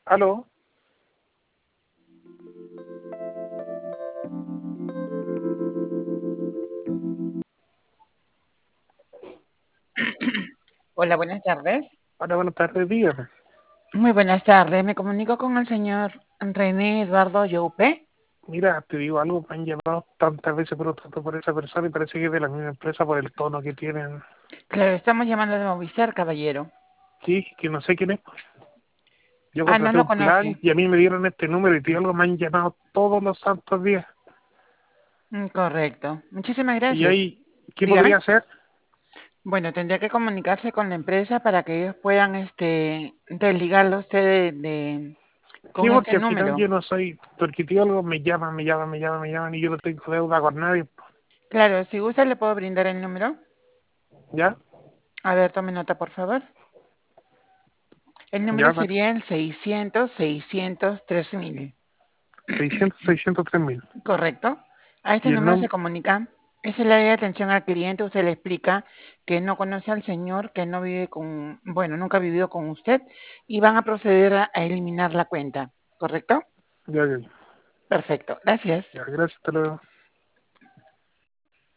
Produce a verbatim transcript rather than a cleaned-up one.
Aló, Hola, buenas tardes. hola, buenas tardes, dígame. Muy buenas tardes. Me comunico con el señor René Eduardo Youpe. Mira, te digo algo, me han llamado tantas veces por tanto por esa persona y parece que es de la misma empresa por el tono que tienen. Claro, estamos llamando de Movistar, caballero. Sí, que no sé quién es. Yo Ah, no contraté lo un plan conoce. y a mí me dieron este número y te digo algo, me han llamado todos los santos días. Mm, correcto. Muchísimas Y gracias. ahí, ¿qué podría Dígame. hacer? Bueno, tendría que comunicarse con la empresa para que ellos puedan, este, desligarlo a usted de, de- Sí, con este porque al final número. yo no soy, porque te digo algo, me llaman, me llaman, me llaman, me llaman y yo no tengo deuda con nadie. Claro, si gusta le puedo brindar el número. ¿Ya? A ver, tome nota, por favor. El número ¿Ya? Vale. sería el seiscientos, seiscientos, tres mil. seiscientos, seiscientos tres mil. Correcto. A este Y el número se nombre, comunica. Es el área de atención al cliente. Usted le explica que no conoce al señor, que no vive con, bueno, nunca ha vivido con usted y van a proceder a, a eliminar la cuenta. ¿Correcto? ya, ya, Perfecto. Gracias. ya, gracias, hasta luego.